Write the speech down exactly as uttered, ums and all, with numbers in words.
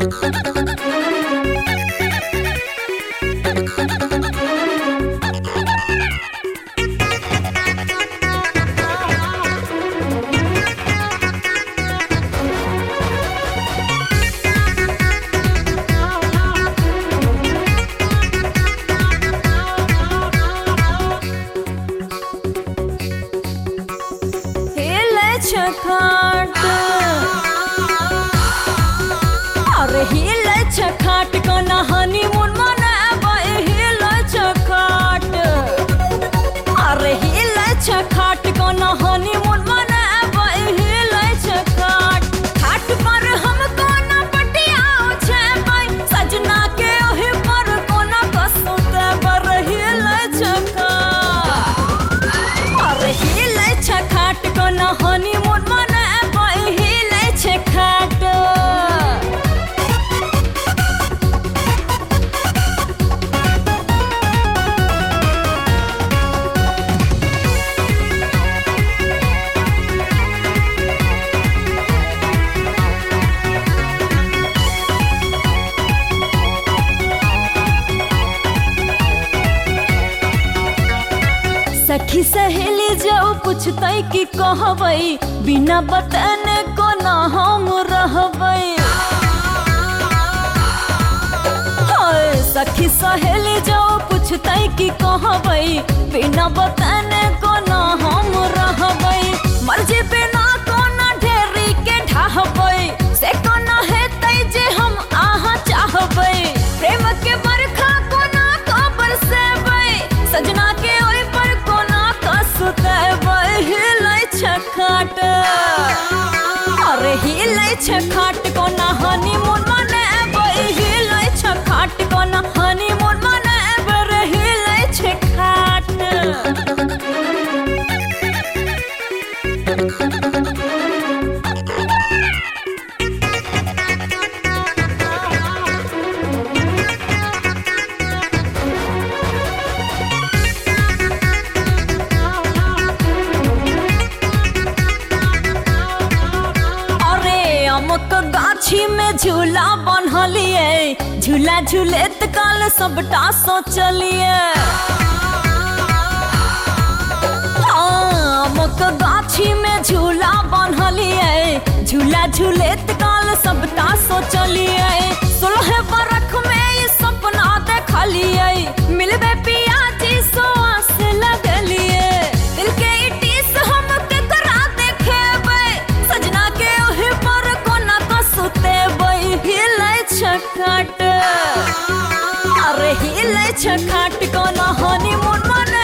छखाट अरे हिले छखाट कना हनीमून मनाबे हिले छखाट अरे हिले छखाट कना हनीमून मनाबे हिले छखाट खाट पर हम कोना पटियाओ छेबै सजना के ओहि पर कोना कसुते बर हिले छखाट अरे हिले छखाट कना हनीमून सखी सहेली जाओ पूछते कि कहबै बिना बताने कोना हम रहबै हाय सखी सहेली जाओ पूछते कि कहबै बिना बताने कोना हम रहबै मर्जी बिना कोना ढेरी के ढाहबै से कोना हेतै जे हम आहा चाहबै प्रेम के बरखा कोना को बरसेबै सजना के छखाट अरे हिले छखाट कोना हनीमून मनाबे हिले छखाट कोना हनीमून मनाबे रे हिले छखाट गाछी में झूला बनलिए झूला झूलेत काल सबटा सोचलिए आमक गाछी में झूला बनलिए झूला झूलेत काल सबटा सोचलिए सोलह बरख में ये सपना देखलिए मिलबे पिया जी सोआस लगलिए दिल के इटीस हम केकरा देखेबै सजना के ओहि पर कोना कसुते हिले छखाट अरे हिले छखाट कोना हनीमून मने